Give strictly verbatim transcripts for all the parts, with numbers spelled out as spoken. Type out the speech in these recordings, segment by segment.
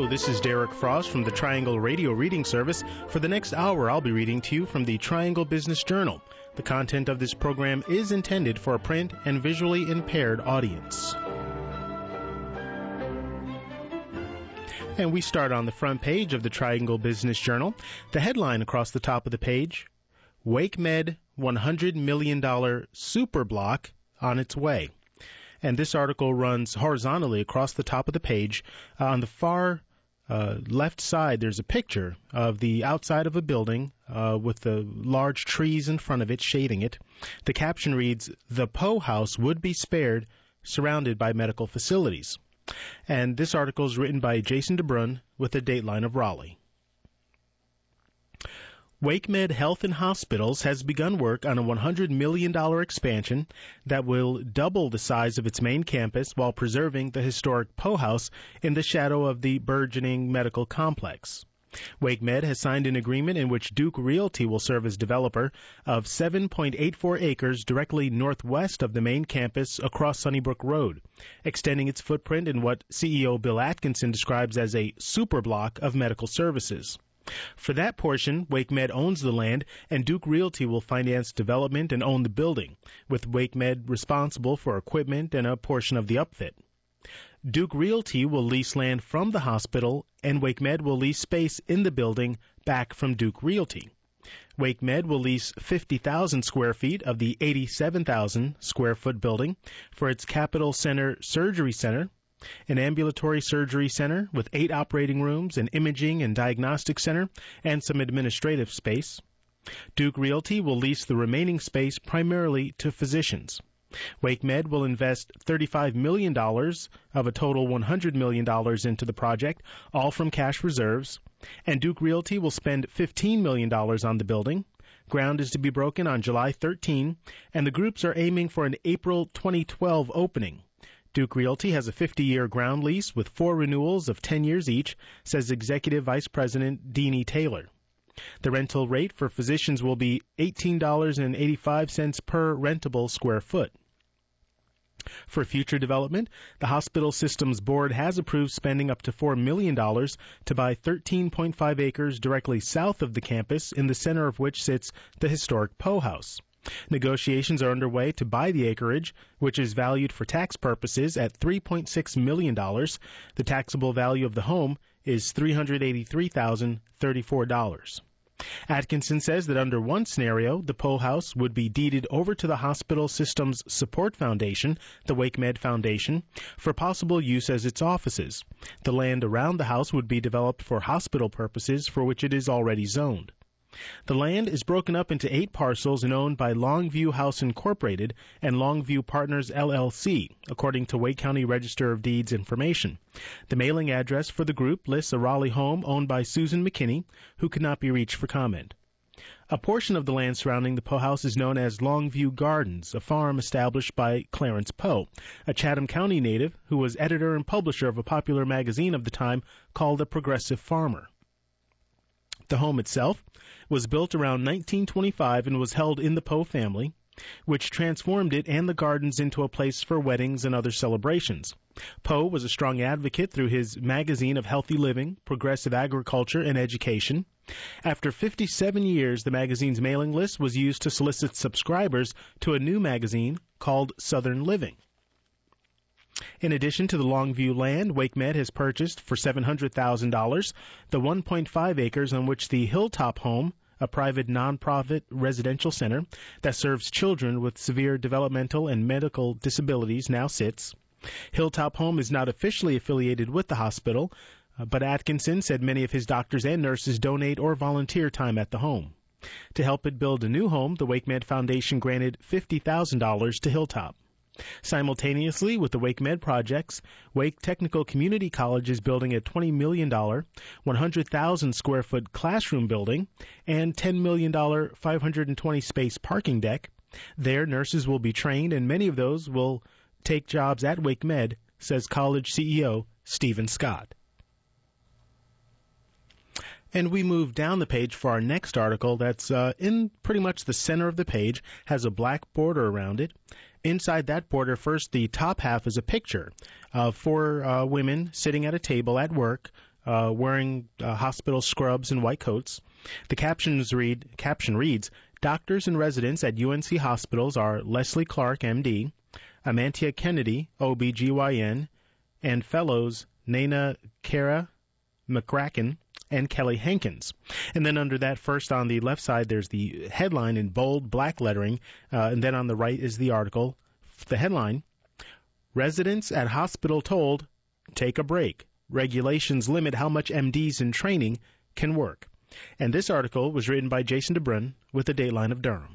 this is Derek Frost from the Triangle Radio Reading Service. For the next hour, I'll be reading to you from the Triangle Business Journal. The content of this program is intended for a print and visually impaired audience. And we start on the front page of the Triangle Business Journal. The headline across the top of the page, WakeMed one hundred million dollars super block on its way. And this article runs horizontally across the top of the page. Uh, on the far uh, left side, there's a picture of the outside of a building uh, with the large trees in front of it shading it. The caption reads, "The Poe House would be spared, surrounded by medical facilities." And this article is written by Jason DeBrun with a dateline of Raleigh. WakeMed Health and Hospitals has begun work on a one hundred million dollars expansion that will double the size of its main campus while preserving the historic Poe House in the shadow of the burgeoning medical complex. WakeMed has signed an agreement in which Duke Realty will serve as developer of seven point eight four acres directly northwest of the main campus across Sunnybrook Road, extending its footprint in what C E O Bill Atkinson describes as a super block of medical services. For that portion, WakeMed owns the land, and Duke Realty will finance development and own the building, with WakeMed responsible for equipment and a portion of the upfit. Duke Realty will lease land from the hospital, and WakeMed will lease space in the building back from Duke Realty. WakeMed will lease fifty thousand square feet of the eighty-seven thousand square foot building for its Capitol Center Surgery Center, an ambulatory surgery center with eight operating rooms, an imaging and diagnostic center, and some administrative space. Duke Realty will lease the remaining space primarily to physicians. WakeMed will invest thirty-five million dollars of a total one hundred million dollars into the project, all from cash reserves, and Duke Realty will spend fifteen million dollars on the building. Ground is to be broken on July thirteenth, and the groups are aiming for an April twenty twelve opening. Duke Realty has a fifty-year ground lease with four renewals of ten years each, says Executive Vice President Deanie Taylor. The rental rate for physicians will be eighteen dollars and eighty-five cents per rentable square foot. For future development, the Hospital Systems Board has approved spending up to four million dollars to buy thirteen point five acres directly south of the campus, in the center of which sits the historic Poe House. Negotiations are underway to buy the acreage, which is valued for tax purposes at three point six million dollars. The taxable value of the home is three hundred eighty-three thousand thirty-four dollars. Atkinson says that under one scenario, the Poe House would be deeded over to the Hospital Systems Support Foundation, the WakeMed Foundation, for possible use as its offices. The land around the house would be developed for hospital purposes, for which it is already zoned. The land is broken up into eight parcels and owned by Longview House Incorporated and Longview Partners L L C, according to Wake County Register of Deeds information. The mailing address for the group lists a Raleigh home owned by Susan McKinney, who could not be reached for comment. A portion of the land surrounding the Poe House is known as Longview Gardens, a farm established by Clarence Poe, a Chatham County native who was editor and publisher of a popular magazine of the time called The Progressive Farmer. The home itself was built around nineteen twenty-five and was held in the Poe family, which transformed it and the gardens into a place for weddings and other celebrations. Poe was a strong advocate through his magazine of healthy living, progressive agriculture, and education. After fifty-seven years, the magazine's mailing list was used to solicit subscribers to a new magazine called Southern Living. In addition to the Longview land, WakeMed has purchased for seven hundred thousand dollars the one point five acres on which the Hilltop Home, a private nonprofit residential center that serves children with severe developmental and medical disabilities, now sits. Hilltop Home is not officially affiliated with the hospital, uh, but Atkinson said many of his doctors and nurses donate or volunteer time at the home. To help it build a new home, the WakeMed Foundation granted fifty thousand dollars to Hilltop. Simultaneously with the WakeMed projects, Wake Technical Community College is building a twenty million dollars, one hundred thousand square foot classroom building and ten million dollars, five hundred twenty space parking deck. There, nurses will be trained, and many of those will take jobs at WakeMed, says college C E O Stephen Scott. And we move down the page for our next article that's uh, in pretty much the center of the page, has a black border around it. Inside that border, first, the top half is a picture of four uh, women sitting at a table at work uh, wearing uh, hospital scrubs and white coats. The captions read, caption reads, "Doctors and residents at U N C hospitals are Leslie Clark, M D, Amantia Kennedy, O B G Y N, and fellows Nana Kara McCracken and Kelly Hankins." And then under that, first on the left side, there's the headline in bold black lettering, uh, and then on the right is the article. The headline, "Residents at hospital told, take a break. Regulations limit how much M Ds in training can work." And this article was written by Jason DeBrun with the Dateline of Durham.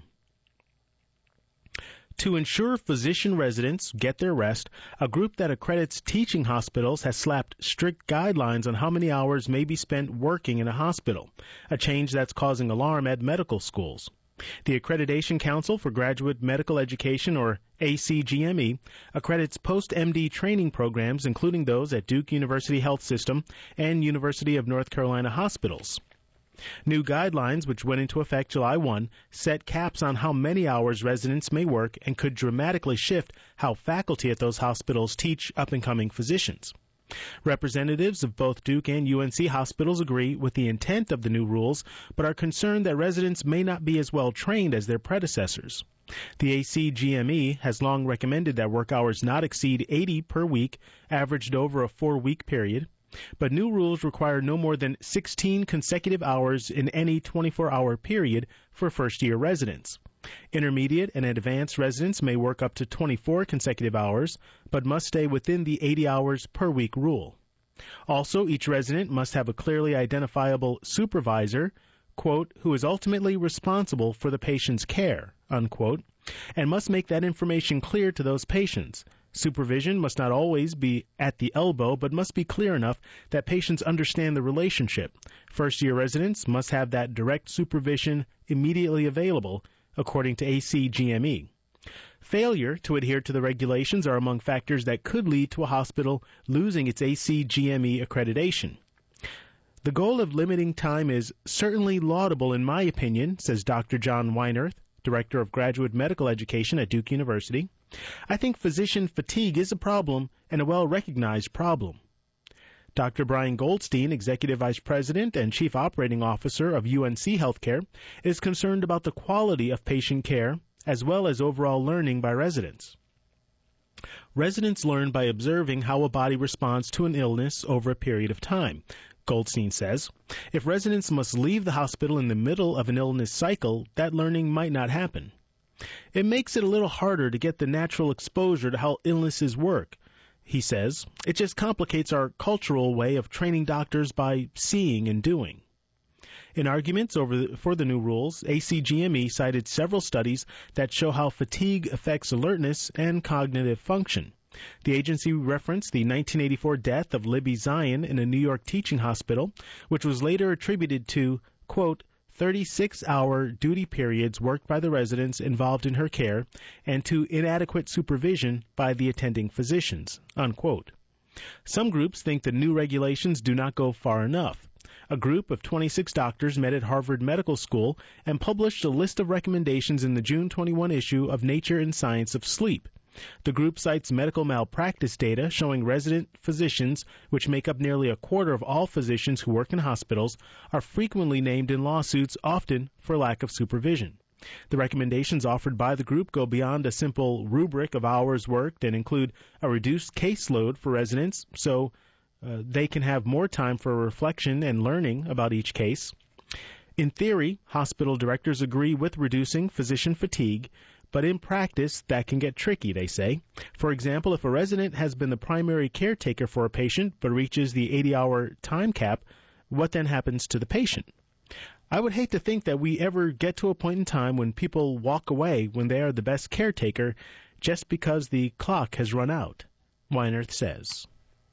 To ensure physician residents get their rest, a group that accredits teaching hospitals has slapped strict guidelines on how many hours may be spent working in a hospital, a change that's causing alarm at medical schools. The Accreditation Council for Graduate Medical Education, or A C G M E, accredits post-M D training programs, including those at Duke University Health System and University of North Carolina hospitals. New guidelines, which went into effect July first, set caps on how many hours residents may work and could dramatically shift how faculty at those hospitals teach up-and-coming physicians. Representatives of both Duke and U N C hospitals agree with the intent of the new rules, but are concerned that residents may not be as well trained as their predecessors. The A C G M E has long recommended that work hours not exceed eighty per week, averaged over a four-week period. But new rules require no more than sixteen consecutive hours in any twenty-four hour period for first-year residents. Intermediate and advanced residents may work up to twenty-four consecutive hours, but must stay within the eighty hours per week rule. Also, each resident must have a clearly identifiable supervisor, quote, who is ultimately responsible for the patient's care, unquote, and must make that information clear to those patients. Supervision must not always be at the elbow, but must be clear enough that patients understand the relationship. First-year residents must have that direct supervision immediately available, according to A C G M E. Failure to adhere to the regulations are among factors that could lead to a hospital losing its A C G M E accreditation. The goal of limiting time is certainly laudable in my opinion, says Doctor John Weinerth, Director of Graduate Medical Education at Duke University. I think physician fatigue is a problem and a well-recognized problem. Doctor Brian Goldstein, Executive Vice President and Chief Operating Officer of U N C Healthcare, is concerned about the quality of patient care as well as overall learning by residents. Residents learn by observing how a body responds to an illness over a period of time, Goldstein says. If residents must leave the hospital in the middle of an illness cycle, that learning might not happen. It makes it a little harder to get the natural exposure to how illnesses work, he says. It just complicates our cultural way of training doctors by seeing and doing. In arguments over the, for the new rules, A C G M E cited several studies that show how fatigue affects alertness and cognitive function. The agency referenced the nineteen eighty-four death of Libby Zion in a New York teaching hospital, which was later attributed to, quote, thirty-six hour duty periods worked by the residents involved in her care and to inadequate supervision by the attending physicians, unquote. Some groups think the new regulations do not go far enough. A group of twenty-six doctors met at Harvard Medical School and published a list of recommendations in the June twenty-first issue of Nature and Science of Sleep. The group cites medical malpractice data showing resident physicians, which make up nearly a quarter of all physicians who work in hospitals, are frequently named in lawsuits, often for lack of supervision. The recommendations offered by the group go beyond a simple rubric of hours worked and include a reduced caseload for residents so uh, they can have more time for reflection and learning about each case. In theory, hospital directors agree with reducing physician fatigue, but in practice, that can get tricky, they say. For example, if a resident has been the primary caretaker for a patient but reaches the eighty hour time cap, what then happens to the patient? I would hate to think that we ever get to a point in time when people walk away when they are the best caretaker just because the clock has run out, Weinerth says.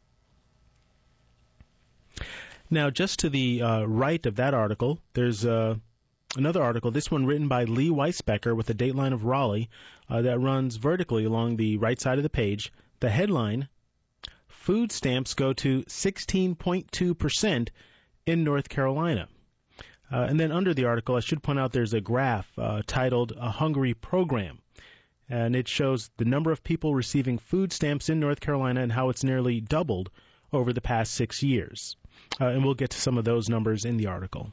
Now, just to the uh, right of that article, there's uh, another article, this one written by Lee Weisbecker with the Dateline of Raleigh, uh, that runs vertically along the right side of the page. The headline, Food Stamps Go to sixteen point two percent in North Carolina. Uh, and then under the article, I should point out there's a graph uh, titled A Hungry Program. And it shows the number of people receiving food stamps in North Carolina and how it's nearly doubled over the past six years. Uh, and we'll get to some of those numbers in the article.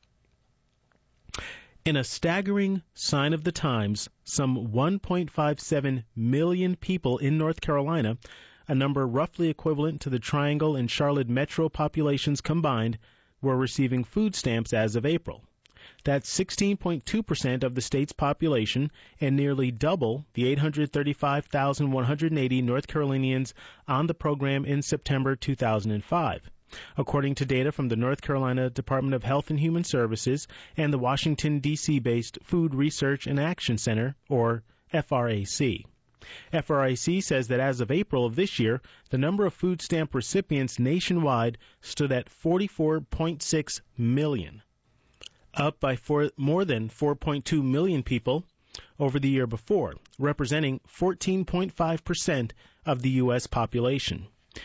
In a staggering sign of the times, some one point five seven million people in North Carolina, a number roughly equivalent to the Triangle and Charlotte metro populations combined, were receiving food stamps as of April. That's sixteen point two percent of the state's population and nearly double the eight hundred thirty-five thousand one hundred eighty North Carolinians on the program in September two thousand five, according to data from the North Carolina Department of Health and Human Services and the Washington, D C-based Food Research and Action Center, or F R A C. F R A C says that as of April of this year, the number of food stamp recipients nationwide stood at forty-four point six million, up by four, more than four point two million people over the year before, representing fourteen point five percent of the U S population.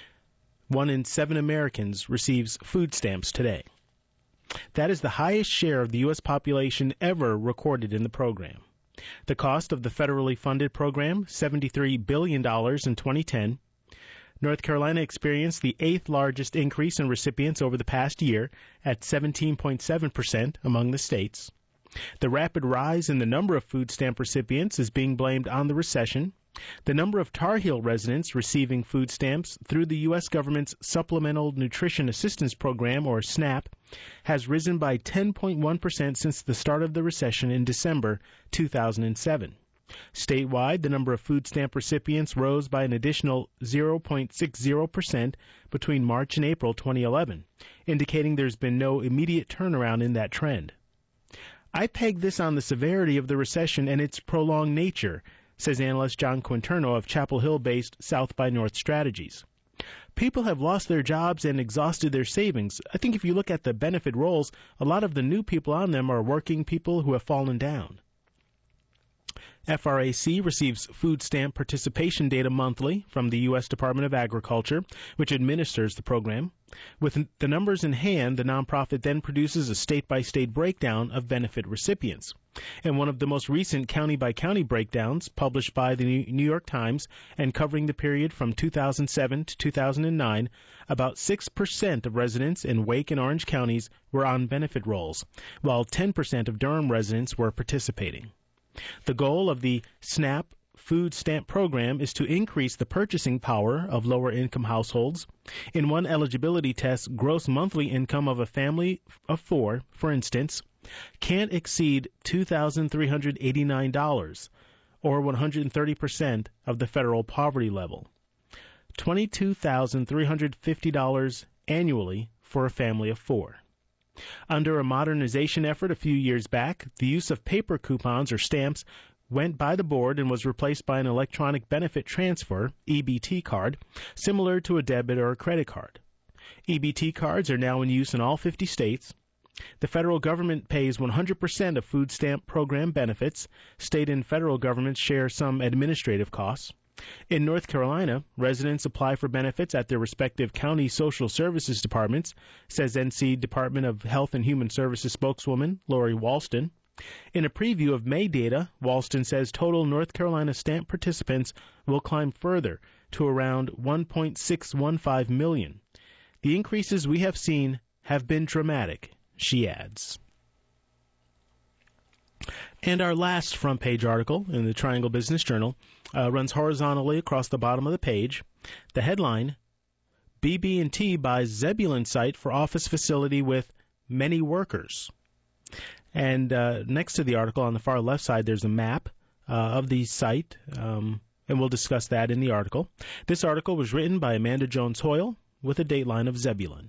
One in seven Americans receives food stamps today. That is the highest share of the U S population ever recorded in the program. The cost of the federally funded program, seventy-three billion dollars in twenty ten. North Carolina experienced the eighth largest increase in recipients over the past year at seventeen point seven percent among the states. The rapid rise in the number of food stamp recipients is being blamed on the recession. The number of Tar Heel residents receiving food stamps through the U S government's Supplemental Nutrition Assistance Program, or SNAP, has risen by ten point one percent since the start of the recession in December two thousand seven. Statewide, the number of food stamp recipients rose by an additional zero point six zero percent between March and April twenty eleven, indicating there's been no immediate turnaround in that trend. I peg this on the severity of the recession and its prolonged nature, says analyst John Quinterno of Chapel Hill-based South by North Strategies. People have lost their jobs and exhausted their savings. I think if you look at the benefit rolls, a lot of the new people on them are working people who have fallen down. F R A C receives food stamp participation data monthly from the U S Department of Agriculture, which administers the program. With the numbers in hand, the nonprofit then produces a state-by-state breakdown of benefit recipients. And one of the most recent county-by-county breakdowns, published by the New York Times and covering the period from two thousand seven to two thousand nine, about six percent of residents in Wake and Orange counties were on benefit rolls, while ten percent of Durham residents were participating. The goal of the SNAP food stamp program is to increase the purchasing power of lower-income households. In one eligibility test, gross monthly income of a family of four, for instance, can't exceed two thousand three hundred eighty-nine dollars, or one hundred thirty percent of the federal poverty level, twenty-two thousand three hundred fifty dollars annually for a family of four. Under a modernization effort a few years back, the use of paper coupons or stamps went by the board and was replaced by an electronic benefit transfer, E B T card, similar to a debit or a credit card. E B T cards are now in use in all fifty states. The federal government pays one hundred percent of food stamp program benefits. State and federal governments share some administrative costs. In North Carolina, residents apply for benefits at their respective county social services departments, says N C Department of Health and Human Services spokeswoman Lori Walston. In a preview of May data, Walston says total North Carolina stamp participants will climb further to around one point six one five million. The increases we have seen have been dramatic, she adds. And our last front page article in the Triangle Business Journal uh, runs horizontally across the bottom of the page. The headline, B B and T buys Zebulon site for office facility with many workers. And uh, next to the article on the far left side, there's a map uh, of the site, um, and we'll discuss that in the article. This article was written by Amanda Jones Hoyle with a dateline of Zebulon.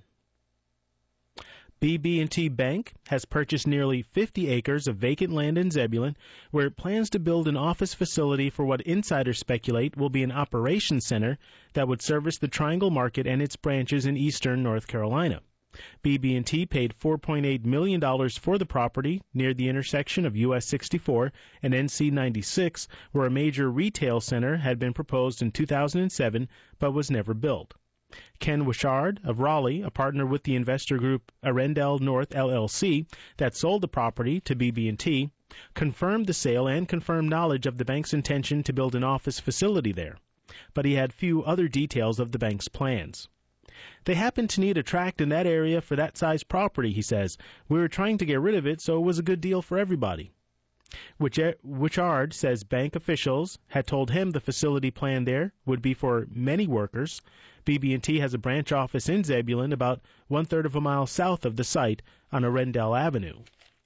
B B and T Bank has purchased nearly fifty acres of vacant land in Zebulon, where it plans to build an office facility for what insiders speculate will be an operations center that would service the Triangle Market and its branches in eastern North Carolina. B B and T paid four point eight million dollars for the property near the intersection of U S sixty-four and N C ninety-six, where a major retail center had been proposed in two thousand seven but was never built. Ken Wishard of Raleigh, a partner with the investor group Arendelle North L L C that sold the property to B B and T, confirmed the sale and confirmed knowledge of the bank's intention to build an office facility there. But he had few other details of the bank's plans. They happened to need a tract in that area for that size property, he says. We were trying to get rid of it, so it was a good deal for everybody. Wichard says bank officials had told him the facility plan there would be for many workers. B B and T has a branch office in Zebulon, about one-third of a mile south of the site on Arendelle Avenue.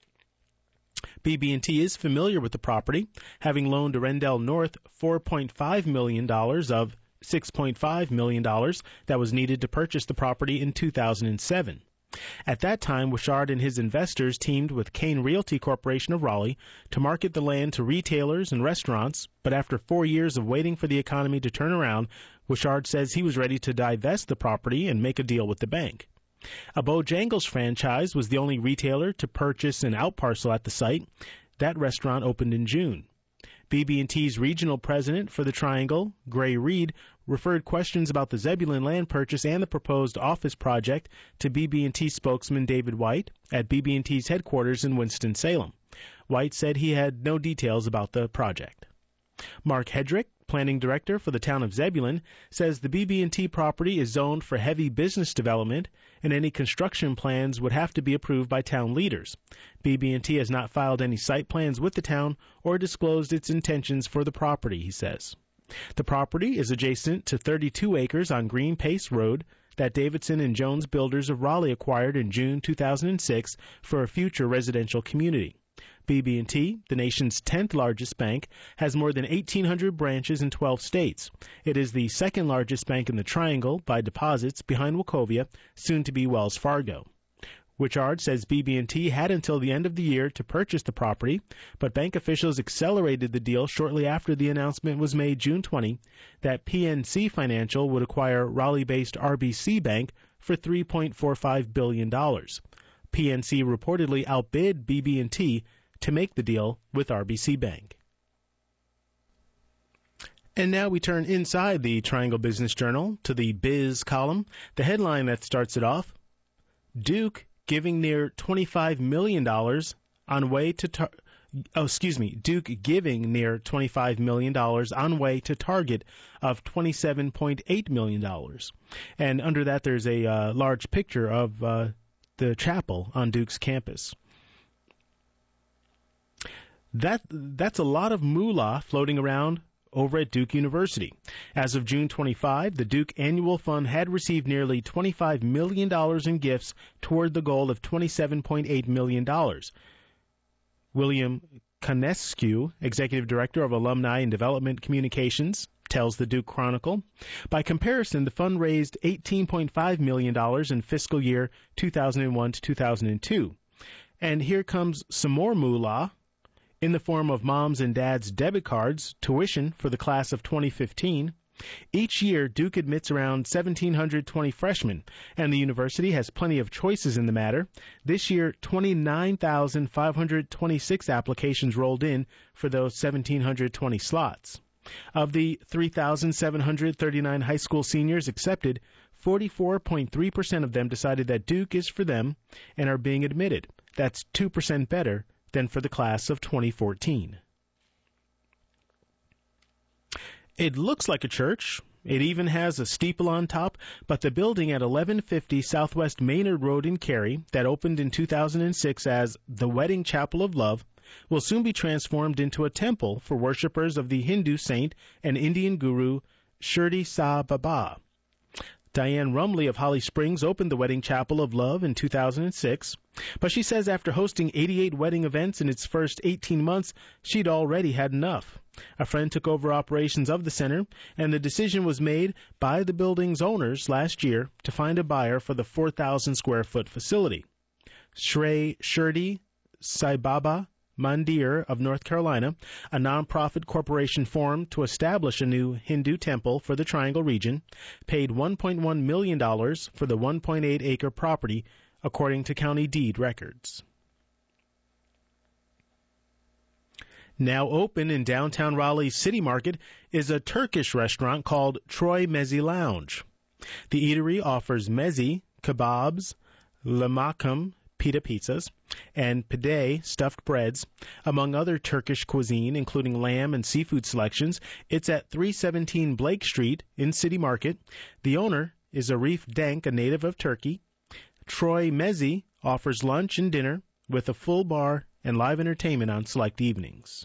B B and T is familiar with the property, having loaned Arendelle North four point five million dollars of six point five million dollars that was needed to purchase the property in two thousand seven. At that time, Wichard and his investors teamed with Kane Realty Corporation of Raleigh to market the land to retailers and restaurants, but after four years of waiting for the economy to turn around, Wichard says he was ready to divest the property and make a deal with the bank. A Bojangles franchise was the only retailer to purchase an outparcel at the site. That restaurant opened in June. B B and T's regional president for the Triangle, Gray Reed, referred questions about the Zebulon land purchase and the proposed office project to B B and T spokesman David White at B B and T's headquarters in Winston-Salem. White said he had no details about the project. Mark Hedrick, planning director for the town of Zebulon, says the B B and T property is zoned for heavy business development, and any construction plans would have to be approved by town leaders. B B and T has not filed any site plans with the town or disclosed its intentions for the property, he says. The property is adjacent to thirty-two acres on Green Pace Road that Davidson and Jones Builders of Raleigh acquired in June two thousand six for a future residential community. B B and T, the nation's tenth largest bank, has more than eighteen hundred branches in twelve states. It is the second largest bank in the Triangle by deposits behind Wachovia, soon to be Wells Fargo. Wichard says B B and T had until the end of the year to purchase the property, but bank officials accelerated the deal shortly after the announcement was made June twentieth that P N C Financial would acquire Raleigh-based R B C Bank for three point four five billion dollars. P N C reportedly outbid B B and T to make the deal with R B C Bank. And now we turn inside the Triangle Business Journal to the Biz column. The headline that starts it off, Duke giving near twenty-five million dollars on way to tar- oh, excuse me, Duke giving near twenty-five million dollars on way to target of twenty-seven point eight million dollars. And under that there's a uh, large picture of uh, the chapel on Duke's campus. That that's a lot of moolah floating around over at Duke University. As of June twenty-fifth, the Duke Annual Fund had received nearly twenty-five million dollars in gifts toward the goal of twenty-seven point eight million dollars. William Konescu, Executive Director of Alumni and Development Communications, tells the Duke Chronicle. By comparison, the fund raised eighteen point five million dollars in fiscal year two thousand one to two thousand two. And here comes some more moolah in the form of moms and dads' debit cards, tuition for the class of twenty fifteen. Each year, Duke admits around one thousand seven hundred twenty freshmen, and the university has plenty of choices in the matter. This year, twenty-nine thousand five hundred twenty-six applications rolled in for those one thousand seven hundred twenty slots. Of the three thousand seven hundred thirty-nine high school seniors accepted, forty-four point three percent of them decided that Duke is for them and are being admitted. That's two percent better than for the class of twenty fourteen. It looks like a church. It even has a steeple on top, but the building at eleven fifty Southwest Maynard Road in Cary, that opened in two thousand six as the Wedding Chapel of Love, will soon be transformed into a temple for worshippers of the Hindu saint and Indian guru Shirdi Sai Baba. Diane Rumley of Holly Springs opened the Wedding Chapel of Love in two thousand six, but she says after hosting eighty-eight wedding events in its first eighteen months, she'd already had enough. A friend took over operations of the center, and the decision was made by the building's owners last year to find a buyer for the four thousand square foot facility. Shri Shirdi Sai Baba Mandir of North Carolina, a nonprofit corporation formed to establish a new Hindu temple for the Triangle region, paid one point one million dollars for the one point eight acre property, according to county deed records. Now open in downtown Raleigh's City Market is a Turkish restaurant called Troy Mezi Lounge. The eatery offers mezi, kebabs, lahmacun, pita pizzas, and pide, stuffed breads, among other Turkish cuisine, including lamb and seafood selections. It's at three seventeen Blake Street in City Market. The owner is Arif Denk, a native of Turkey. Troy Mezzi offers lunch and dinner with a full bar and live entertainment on select evenings.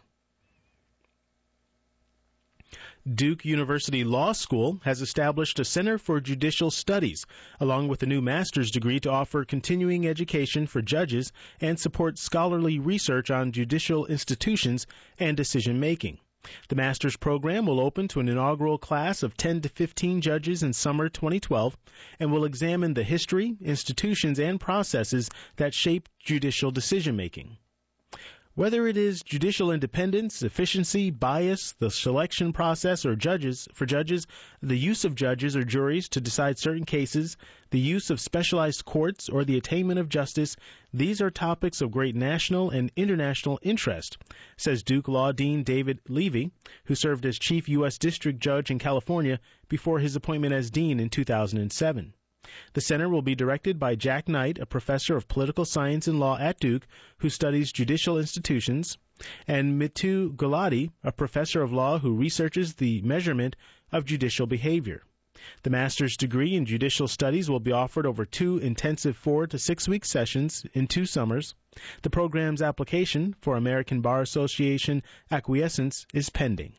Duke University Law School has established a Center for Judicial Studies, along with a new master's degree to offer continuing education for judges and support scholarly research on judicial institutions and decision-making. The master's program will open to an inaugural class of ten to fifteen judges in summer twenty twelve and will examine the history, institutions, and processes that shape judicial decision-making. Whether it is judicial independence, efficiency, bias, the selection process, or judges for judges, the use of judges or juries to decide certain cases, the use of specialized courts, or the attainment of justice, these are topics of great national and international interest, says Duke Law Dean David Levy, who served as Chief U S District Judge in California before his appointment as Dean in two thousand seven. The center will be directed by Jack Knight, a professor of political science and law at Duke, who studies judicial institutions, and Mitu Gulati, a professor of law who researches the measurement of judicial behavior. The master's degree in judicial studies will be offered over two intensive four to six week sessions in two summers. The program's application for American Bar Association acquiescence is pending.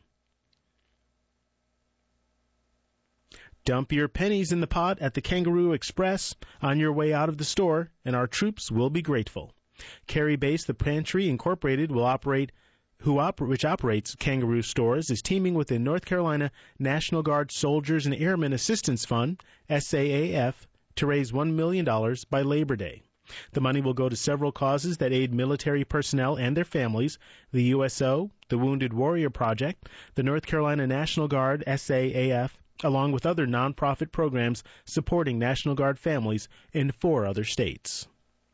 Dump your pennies in the pot at the Kangaroo Express on your way out of the store, and our troops will be grateful. Cary-based The Pantry Incorporated will operate, who oper- which operates Kangaroo stores, is teaming with the North Carolina National Guard Soldiers and Airmen Assistance Fund, S A A F, to raise one million dollars by Labor Day. The money will go to several causes that aid military personnel and their families, the U S O, the Wounded Warrior Project, the North Carolina National Guard, S A A F, along with other nonprofit programs supporting National Guard families in four other states.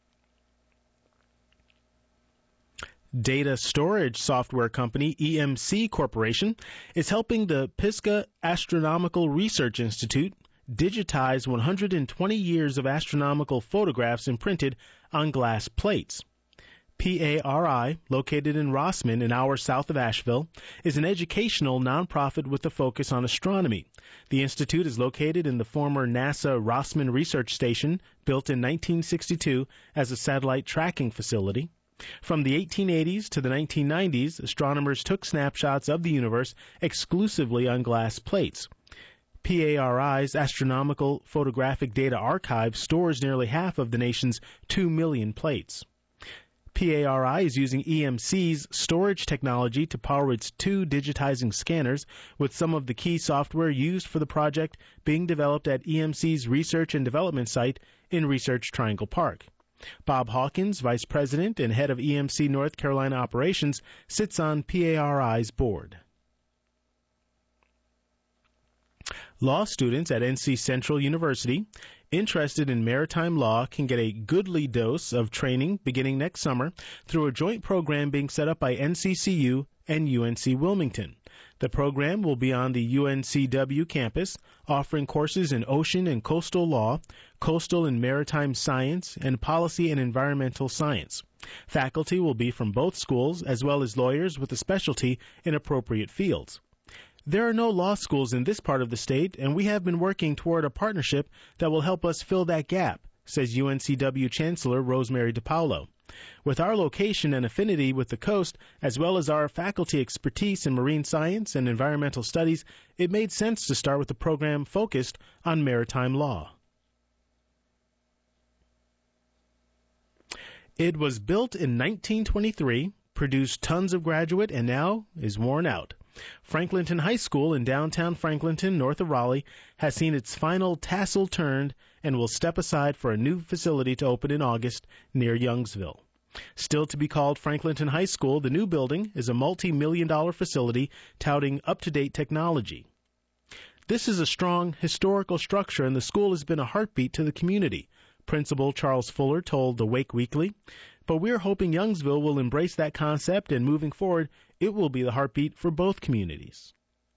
Data storage software company E M C Corporation is helping the Pisgah Astronomical Research Institute digitize one hundred twenty years of astronomical photographs imprinted on glass plates. P A R I, located in Rossman, an hour south of Asheville, is an educational nonprofit with a focus on astronomy. The institute is located in the former NASA Rossman Research Station, built in nineteen sixty-two as a satellite tracking facility. From the eighteen eighties to the nineteen nineties, astronomers took snapshots of the universe exclusively on glass plates. P A R I's Astronomical Photographic Data Archive stores nearly half of the nation's two million plates. P A R I is using E M C's storage technology to power its two digitizing scanners, with some of the key software used for the project being developed at E M C's research and development site in Research Triangle Park. Bob Hawkins, Vice President and Head of E M C North Carolina Operations, sits on P A R I's board. Law students at N C Central University interested in maritime law can get a goodly dose of training beginning next summer through a joint program being set up by N C C U and U N C Wilmington. The program will be on the U N C W campus, offering courses in ocean and coastal law, coastal and maritime science, and policy and environmental science. Faculty will be from both schools, as well as lawyers with a specialty in appropriate fields. There are no law schools in this part of the state, and we have been working toward a partnership that will help us fill that gap, says U N C W Chancellor Rosemary DiPaolo. With our location and affinity with the coast, as well as our faculty expertise in marine science and environmental studies, it made sense to start with a program focused on maritime law. It was built in nineteen twenty-three, produced tons of graduate, and now is worn out. Franklinton High School in downtown Franklinton, north of Raleigh, has seen its final tassel turned and will step aside for a new facility to open in August near Youngsville. Still to be called Franklinton High School, the new building is a multi-million dollar facility touting up-to-date technology. This is a strong historical structure, and the school has been a heartbeat to the community, Principal Charles Fuller told the Wake Weekly. But we're hoping Youngsville will embrace that concept, and moving forward, it will be the heartbeat for both communities.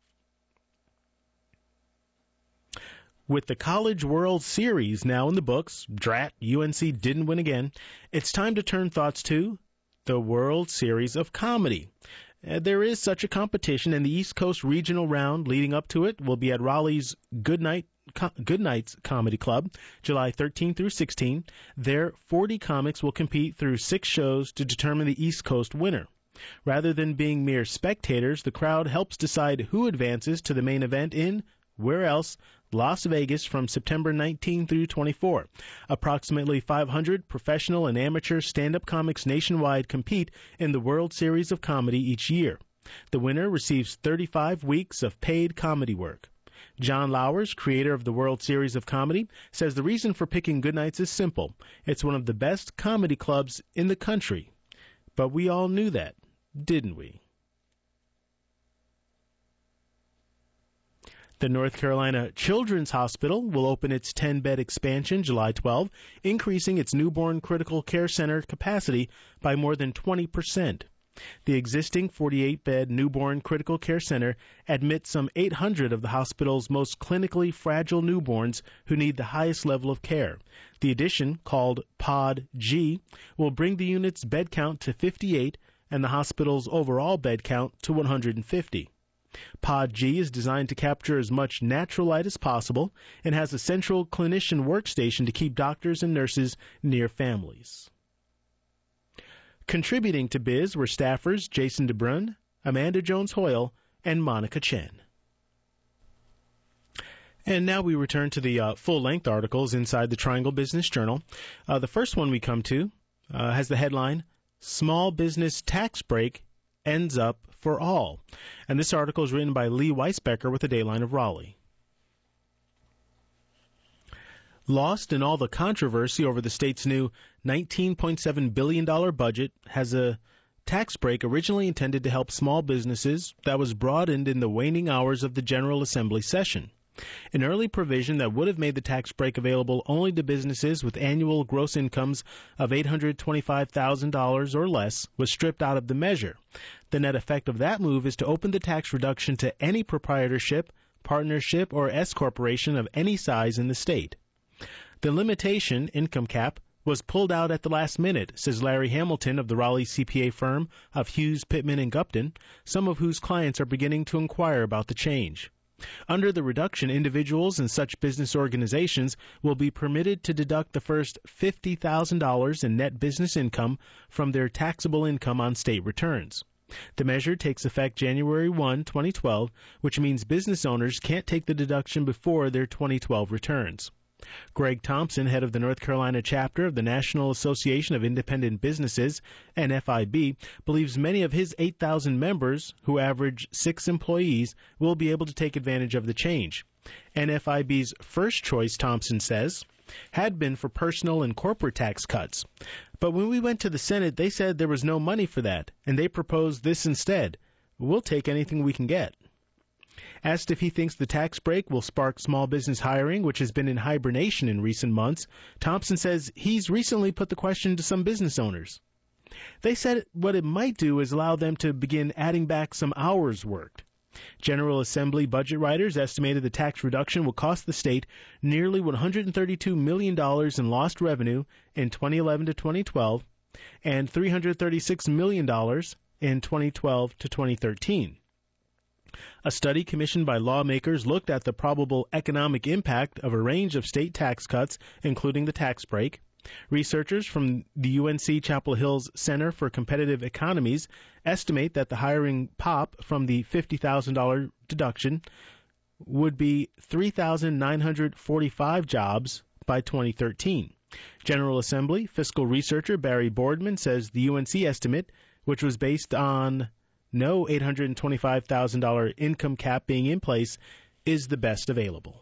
With the College World Series now in the books, drat, U N C didn't win again, it's time to turn thoughts to the World Series of Comedy. Uh, there is such a competition, and the East Coast regional round leading up to it will be at Raleigh's Goodnight Co- Goodnights Comedy Club, July thirteenth through sixteenth. There, forty comics will compete through six shows to determine the East Coast winner. Rather than being mere spectators, the crowd helps decide who advances to the main event in, where else, Las Vegas from September nineteenth through twenty-fourth. Approximately five hundred professional and amateur stand-up comics nationwide compete in the World Series of Comedy each year. The winner receives thirty-five weeks of paid comedy work. John Lowers, creator of the World Series of Comedy, says the reason for picking Goodnights is simple. It's one of the best comedy clubs in the country. But we all knew that, didn't we? The North Carolina Children's Hospital will open its ten-bed expansion July twelfth, increasing its newborn critical care center capacity by more than twenty percent. The existing forty-eight-bed newborn critical care center admits some eight hundred of the hospital's most clinically fragile newborns who need the highest level of care. The addition, called Pod G, will bring the unit's bed count to fifty-eight and the hospital's overall bed count to one hundred fifty. Pod G is designed to capture as much natural light as possible and has a central clinician workstation to keep doctors and nurses near families. Contributing to Biz were staffers Jason DeBrun, Amanda Jones-Hoyle, and Monica Chen. And now we return to the uh, full-length articles inside the Triangle Business Journal. Uh, the first one we come to uh, has the headline, Small Business Tax Break Ends Up for All. And this article is written by Lee Weisbecker with the Dayline of Raleigh. Lost in all the controversy over the state's new nineteen point seven billion dollars budget has a tax break originally intended to help small businesses that was broadened in the waning hours of the General Assembly session. An early provision that would have made the tax break available only to businesses with annual gross incomes of eight hundred twenty-five thousand dollars or less was stripped out of the measure. The net effect of that move is to open the tax reduction to any proprietorship, partnership, or S-corporation of any size in the state. The limitation, income cap, was pulled out at the last minute, says Larry Hamilton of the Raleigh C P A firm of Hughes, Pittman and Gupton, some of whose clients are beginning to inquire about the change. Under the reduction, individuals and such business organizations will be permitted to deduct the first fifty thousand dollars in net business income from their taxable income on state returns. The measure takes effect January first, twenty twelve, which means business owners can't take the deduction before their twenty twelve returns. Greg Thompson, head of the North Carolina chapter of the National Association of Independent Businesses, N F I B, believes many of his eight thousand members, who average six employees, will be able to take advantage of the change. N F I B's first choice, Thompson says, had been for personal and corporate tax cuts. But when we went to the Senate, they said there was no money for that, and they proposed this instead. We'll take anything we can get. Asked if he thinks the tax break will spark small business hiring, which has been in hibernation in recent months, Thompson says he's recently put the question to some business owners. They said what it might do is allow them to begin adding back some hours worked. General Assembly budget writers estimated the tax reduction will cost the state nearly one hundred thirty-two million dollars in lost revenue in twenty eleven to twenty twelve and three hundred thirty-six million dollars in twenty twelve to twenty thirteen. A study commissioned by lawmakers looked at the probable economic impact of a range of state tax cuts, including the tax break. Researchers from the U N C Chapel Hill's Center for Competitive Economies estimate that the hiring pop from the fifty thousand dollars deduction would be three thousand nine hundred forty-five jobs by twenty thirteen. General Assembly fiscal researcher Barry Boardman says the U N C estimate, which was based on no eight hundred twenty-five thousand dollars income cap being in place, is the best available.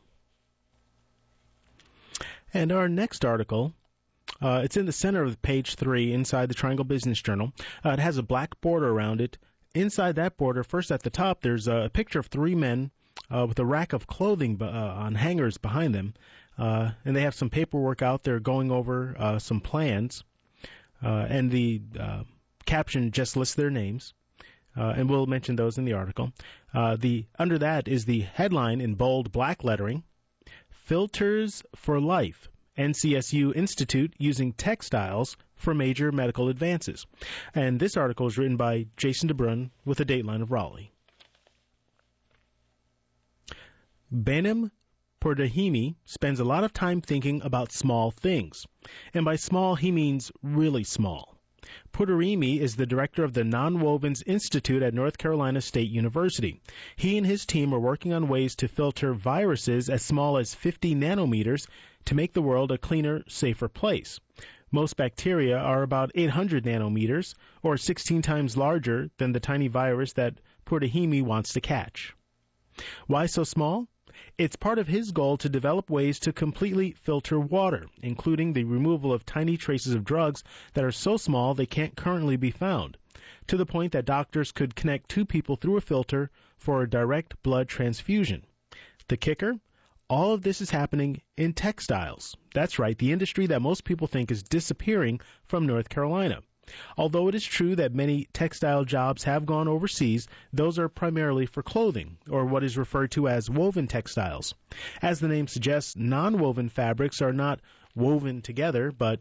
And our next article, uh, it's in the center of page three inside the Triangle Business Journal. Uh, it has a black border around it. Inside that border, first at the top, there's a picture of three men uh, with a rack of clothing uh, on hangers behind them. Uh, and they have some paperwork out there going over uh, some plans. Uh, and the uh, caption just lists their names. Uh, and we'll mention those in the article. Uh, the under that is the headline in bold black lettering, Filters for Life, N C S U Institute using textiles for major medical advances. And this article is written by Jason DeBrun with the Dateline of Raleigh. Benim Purdahimi spends a lot of time thinking about small things. And by small, he means really small. Purdahimi is the director of the Nonwovens Institute at North Carolina State University. He and his team are working on ways to filter viruses as small as fifty nanometers to make the world a cleaner, safer place. Most bacteria are about eight hundred nanometers, or sixteen times larger than the tiny virus that Purdahimi wants to catch. Why so small? It's part of his goal to develop ways to completely filter water, including the removal of tiny traces of drugs that are so small they can't currently be found, to the point that doctors could connect two people through a filter for a direct blood transfusion. The kicker? All of this is happening in textiles. That's right, the industry that most people think is disappearing from North Carolina. Although it is true that many textile jobs have gone overseas, those are primarily for clothing, or what is referred to as woven textiles. As the name suggests, non-woven fabrics are not woven together, but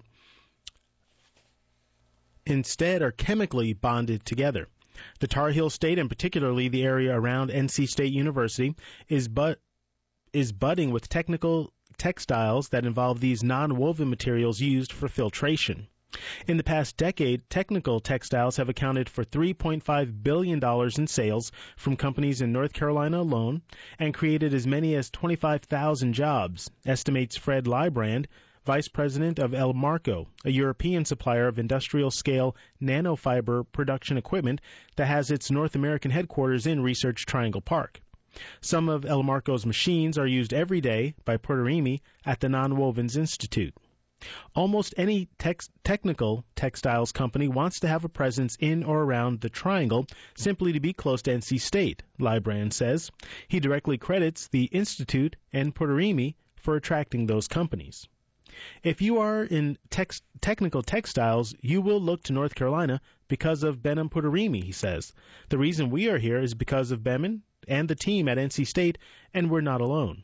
instead are chemically bonded together. The Tar Heel State, and particularly the area around N C State University, is but is budding with technical textiles that involve these non-woven materials used for filtration. In the past decade, technical textiles have accounted for three point five billion dollars in sales from companies in North Carolina alone and created as many as twenty-five thousand jobs, estimates Fred Lybrand, vice president of El Marco, a European supplier of industrial-scale nanofiber production equipment that has its North American headquarters in Research Triangle Park. Some of El Marco's machines are used every day by Purdahimi at the Nonwovens Institute. Almost any tex- technical textiles company wants to have a presence in or around the Triangle simply to be close to N C State, Lybrand says. He directly credits the Institute and Purdahimi for attracting those companies. If you are in tex- technical textiles, you will look to North Carolina because of Behnam Purdahimi, he says. The reason we are here is because of Behnam and the team at N C State, and we're not alone.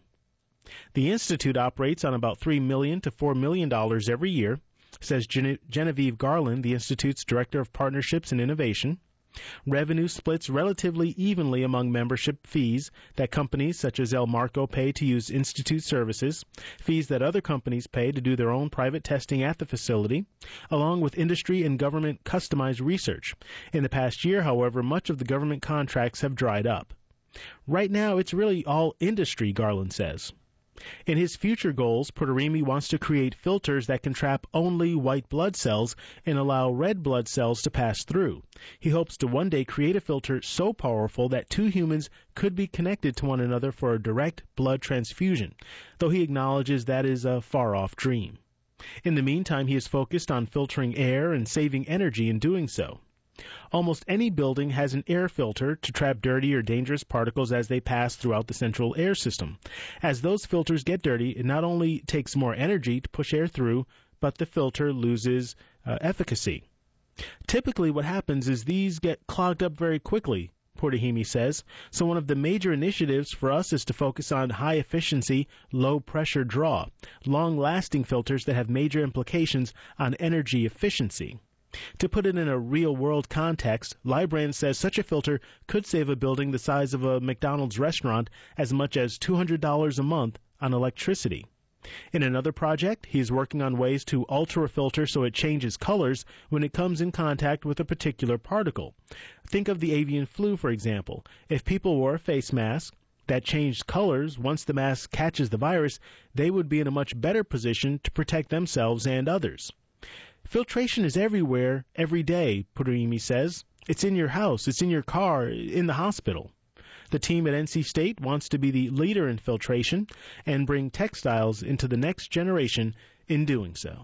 The Institute operates on about three million dollars to four million dollars every year, says Gene- Genevieve Garland, the Institute's Director of Partnerships and Innovation. Revenue splits relatively evenly among membership fees that companies such as El Marco pay to use Institute services, fees that other companies pay to do their own private testing at the facility, along with industry and government customized research. In the past year, however, much of the government contracts have dried up. Right now, it's really all industry, Garland says. In his future goals, Purdahimi wants to create filters that can trap only white blood cells and allow red blood cells to pass through. He hopes to one day create a filter so powerful that two humans could be connected to one another for a direct blood transfusion, though he acknowledges that is a far-off dream. In the meantime, he is focused on filtering air and saving energy in doing so. Almost any building has an air filter to trap dirty or dangerous particles as they pass throughout the central air system. As those filters get dirty, it not only takes more energy to push air through, but the filter loses uh, efficacy. Typically what happens is these get clogged up very quickly, Purdahimi says, so one of the major initiatives for us is to focus on high-efficiency, low-pressure draw, long-lasting filters that have major implications on energy efficiency. To put it in a real-world context, Lybrand says such a filter could save a building the size of a McDonald's restaurant as much as two hundred dollars a month on electricity. In another project, he is working on ways to alter a filter so it changes colors when it comes in contact with a particular particle. Think of the avian flu, for example. If people wore a face mask that changed colors once the mask catches the virus, they would be in a much better position to protect themselves and others. Filtration is everywhere, every day, Purdahimi says. It's in your house, it's in your car, in the hospital. The team at N C State wants to be the leader in filtration and bring textiles into the next generation in doing so.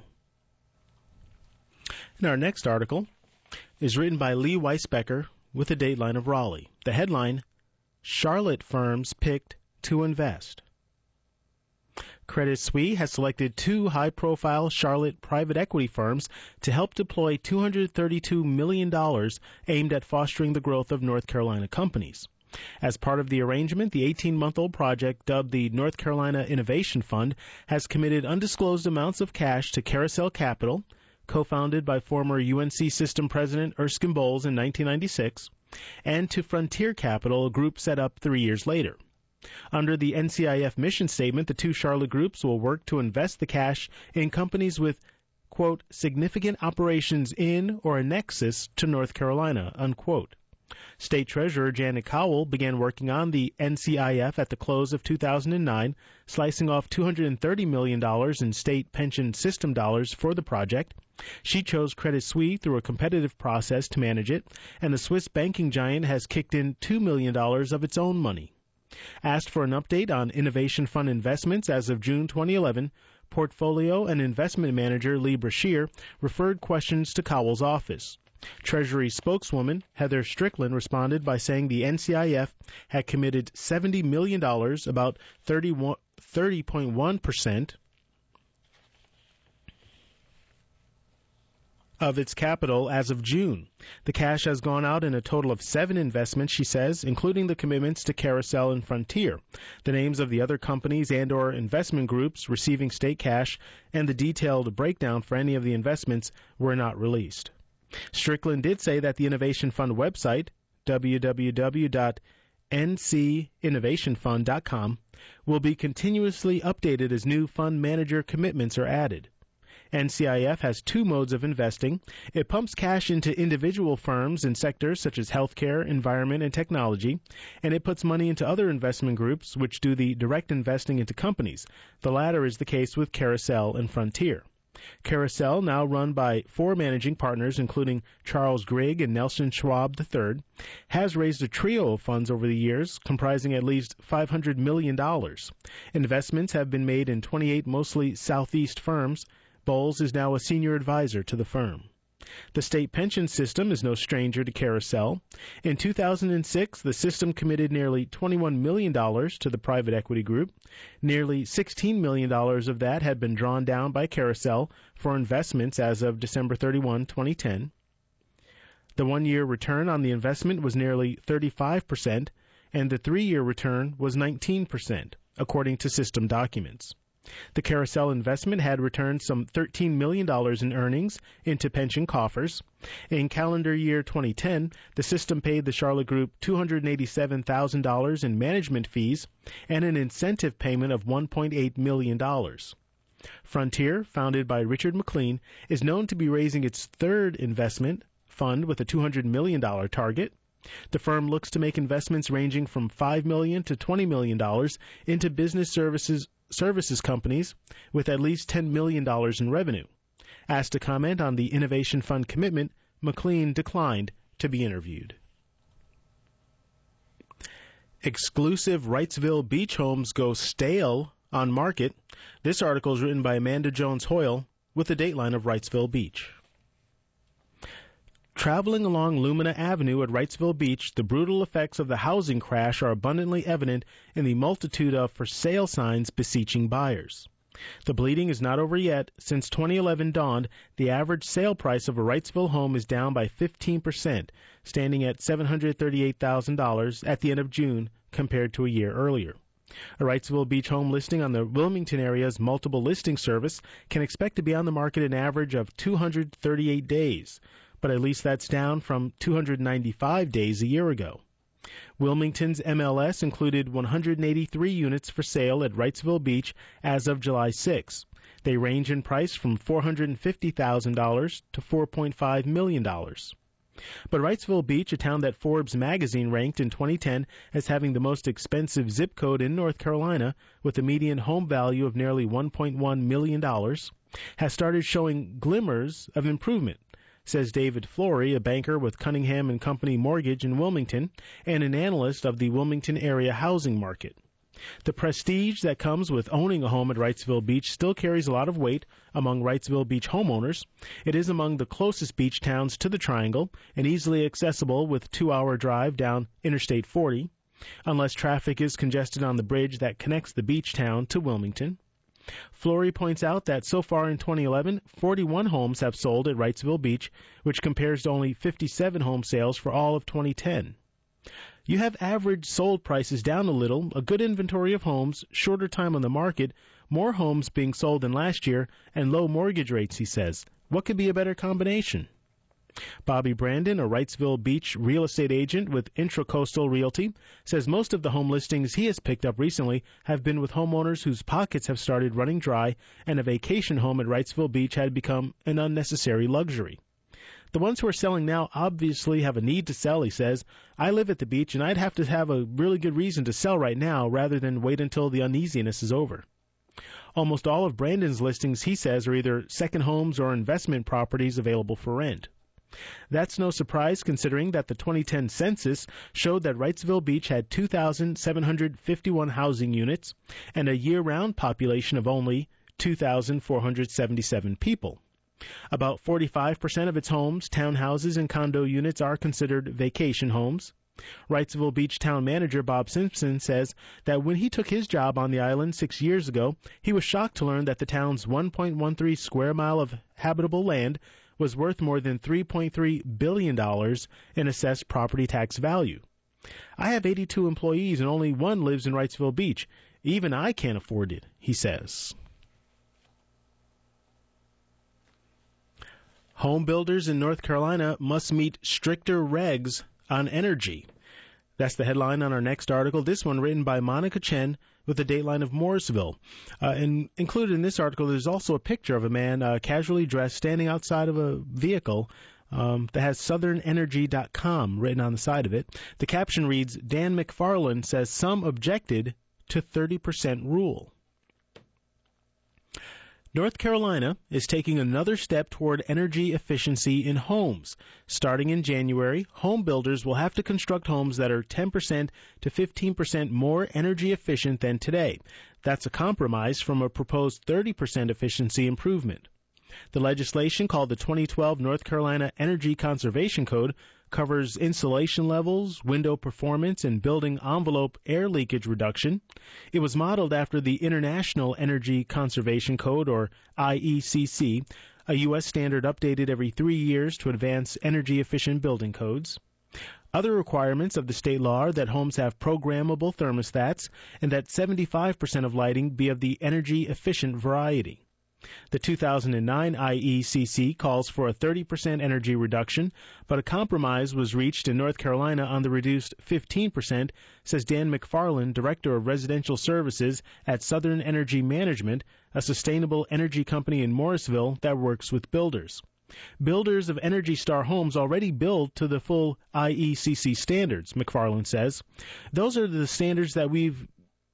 And our next article is written by Lee Weisbecker with a dateline of Raleigh. The headline, Charlotte Firms Picked to Invest. Credit Suisse has selected two high-profile Charlotte private equity firms to help deploy two hundred thirty-two million dollars aimed at fostering the growth of North Carolina companies. As part of the arrangement, the eighteen-month-old project, dubbed the North Carolina Innovation Fund, has committed undisclosed amounts of cash to Carousel Capital, co-founded by former U N C System President Erskine Bowles in nineteen ninety-six, and to Frontier Capital, a group set up three years later. Under the N C I F mission statement, the two Charlotte groups will work to invest the cash in companies with, quote, significant operations in or a nexus to North Carolina, unquote. State Treasurer Janet Cowell began working on the N C I F at the close of two thousand nine, slicing off two hundred thirty million dollars in state pension system dollars for the project. She chose Credit Suisse through a competitive process to manage it, and the Swiss banking giant has kicked in two million dollars of its own money. Asked for an update on Innovation Fund investments as of June twenty eleven, Portfolio and Investment Manager Lee Brashear referred questions to Cowell's office. Treasury spokeswoman Heather Strickland responded by saying the N C I F had committed seventy million dollars, about thirty point one percent of its capital as of June. The cash has gone out in a total of seven investments, she says, including the commitments to Carousel and Frontier. The names of the other companies and or investment groups receiving state cash and the detailed breakdown for any of the investments were not released. Strickland did say that the Innovation Fund website, w w w dot n c innovation fund dot com, will be continuously updated as new fund manager commitments are added. N C I F has two modes of investing. It pumps cash into individual firms in sectors such as healthcare, environment, and technology, and it puts money into other investment groups which do the direct investing into companies. The latter is the case with Carousel and Frontier. Carousel, now run by four managing partners, including Charles Grigg and Nelson Schwab the third, has raised a trio of funds over the years, comprising at least five hundred million dollars. Investments have been made in twenty-eight mostly Southeast firms. Bowles is now a senior advisor to the firm. The state pension system is no stranger to Carousel. In two thousand six, the system committed nearly twenty-one million dollars to the private equity group. Nearly sixteen million dollars of that had been drawn down by Carousel for investments as of December thirty-first, twenty ten. The one-year return on the investment was nearly thirty-five percent, and the three-year return was nineteen percent, according to system documents. The Carousel investment had returned some thirteen million dollars in earnings into pension coffers. In calendar year twenty ten, the system paid the Charlotte Group two hundred eighty-seven thousand dollars in management fees and an incentive payment of one point eight million dollars. Frontier, founded by Richard McLean, is known to be raising its third investment fund with a two hundred million dollars target. The firm looks to make investments ranging from five million dollars to twenty million dollars into business services services companies with at least ten million dollars in revenue. Asked to comment on the Innovation Fund commitment, McLean declined to be interviewed. Exclusive Wrightsville beach homes go stale on market. This article is written by Amanda Jones Hoyle with the dateline of Wrightsville Beach. Traveling along Lumina Avenue at Wrightsville Beach, the brutal effects of the housing crash are abundantly evident in the multitude of for sale signs beseeching buyers. The bleeding is not over yet. Since twenty eleven dawned, the average sale price of a Wrightsville home is down by fifteen percent, standing at seven hundred thirty-eight thousand dollars at the end of June compared to a year earlier. A Wrightsville Beach home listing on the Wilmington area's multiple listing service can expect to be on the market an average of two hundred thirty-eight days, but at least that's down from two hundred ninety-five days a year ago. Wilmington's M L S included one hundred eighty-three units for sale at Wrightsville Beach as of July sixth. They range in price from four hundred fifty thousand dollars to four point five million dollars. But Wrightsville Beach, a town that Forbes magazine ranked in twenty ten as having the most expensive zip code in North Carolina, with a median home value of nearly one point one million dollars, has started showing glimmers of improvement, says David Flory, a banker with Cunningham and Company Mortgage in Wilmington and an analyst of the Wilmington area housing market. The prestige that comes with owning a home at Wrightsville Beach still carries a lot of weight among Wrightsville Beach homeowners. It is among the closest beach towns to the Triangle and easily accessible with a two-hour drive down Interstate forty, unless traffic is congested on the bridge that connects the beach town to Wilmington. Flory points out that so far in twenty eleven, forty-one homes have sold at Wrightsville Beach, which compares to only fifty-seven home sales for all of twenty ten. You have average sold prices down a little, a good inventory of homes, shorter time on the market, more homes being sold than last year, and low mortgage rates, he says. What could be a better combination? Bobby Brandon, a Wrightsville Beach real estate agent with Intracoastal Realty, says most of the home listings he has picked up recently have been with homeowners whose pockets have started running dry and a vacation home at Wrightsville Beach had become an unnecessary luxury. The ones who are selling now obviously have a need to sell, he says. I live at the beach, and I'd have to have a really good reason to sell right now rather than wait until the uneasiness is over. Almost all of Brandon's listings, he says, are either second homes or investment properties available for rent. That's no surprise considering that the twenty ten census showed that Wrightsville Beach had two thousand seven hundred fifty-one housing units and a year-round population of only two thousand four hundred seventy-seven people. About forty-five percent of its homes, townhouses, and condo units are considered vacation homes. Wrightsville Beach town manager Bob Simpson says that when he took his job on the island six years ago, he was shocked to learn that the town's one point one three square mile of habitable land was worth more than three point three billion dollars in assessed property tax value. I have eighty-two employees and only one lives in Wrightsville Beach. Even I can't afford it, he says. Home builders in North Carolina must meet stricter regs on energy. That's the headline on our next article, this one written by Monica Chen with the Dateline of Morrisville. Uh, and included in this article, there's also a picture of a man uh, casually dressed standing outside of a vehicle um, that has southern energy dot com written on the side of it. The caption reads, Dan McFarland says some objected to thirty percent rule. North Carolina is taking another step toward energy efficiency in homes. Starting in January, home builders will have to construct homes that are ten percent to fifteen percent more energy efficient than today. That's a compromise from a proposed thirty percent efficiency improvement. The legislation, called the twenty twelve North Carolina Energy Conservation Code, covers insulation levels, window performance, and building envelope air leakage reduction. It was modeled after the International Energy Conservation Code, or I E C C, a U S standard updated every three years to advance energy-efficient building codes. Other requirements of the state law are that homes have programmable thermostats and that seventy-five percent of lighting be of the energy-efficient variety. The two thousand nine I E C C calls for a thirty percent energy reduction, but a compromise was reached in North Carolina on the reduced fifteen percent, says Dan McFarland, Director of Residential Services at Southern Energy Management, a sustainable energy company in Morrisville that works with builders. Builders of Energy Star homes already build to the full I E C C standards, McFarland says. Those are the standards that we've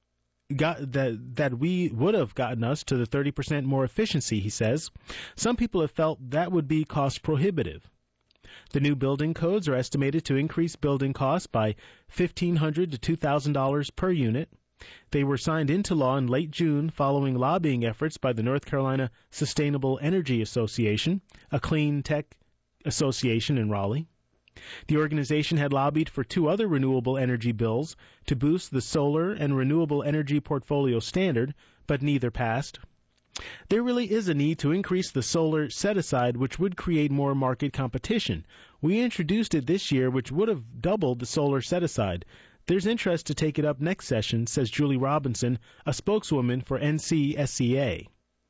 got that that we would have gotten us to the thirty percent more efficiency, he says. Some people have felt that would be cost prohibitive. The new building codes are estimated to increase building costs by fifteen hundred dollars to two thousand dollars per unit. They were signed into law in late June following lobbying efforts by the North Carolina Sustainable Energy Association, a clean tech association in Raleigh. The organization had lobbied for two other renewable energy bills to boost the solar and renewable energy portfolio standard, but neither passed. There really is a need to increase the solar set-aside, which would create more market competition. We introduced it this year, which would have doubled the solar set-aside. There's interest to take it up next session, says Julie Robinson, a spokeswoman for N C S E A.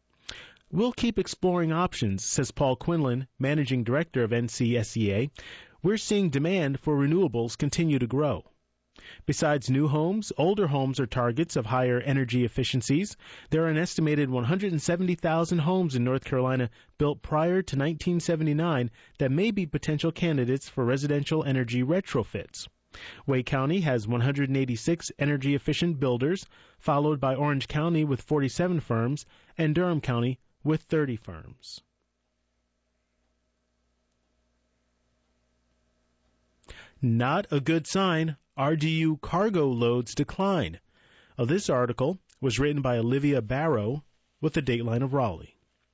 We'll keep exploring options, says Paul Quinlan, managing director of N C S E A. We're seeing demand for renewables continue to grow. Besides new homes, older homes are targets of higher energy efficiencies. There are an estimated one hundred seventy thousand homes in North Carolina built prior to nineteen seventy-nine that may be potential candidates for residential energy retrofits. Wake County has one hundred eighty-six energy-efficient builders, followed by Orange County with forty-seven firms and Durham County with thirty firms. Not a good sign. R D U cargo loads decline. Uh, this article was written by Olivia Barrow with the Dateline of Raleigh.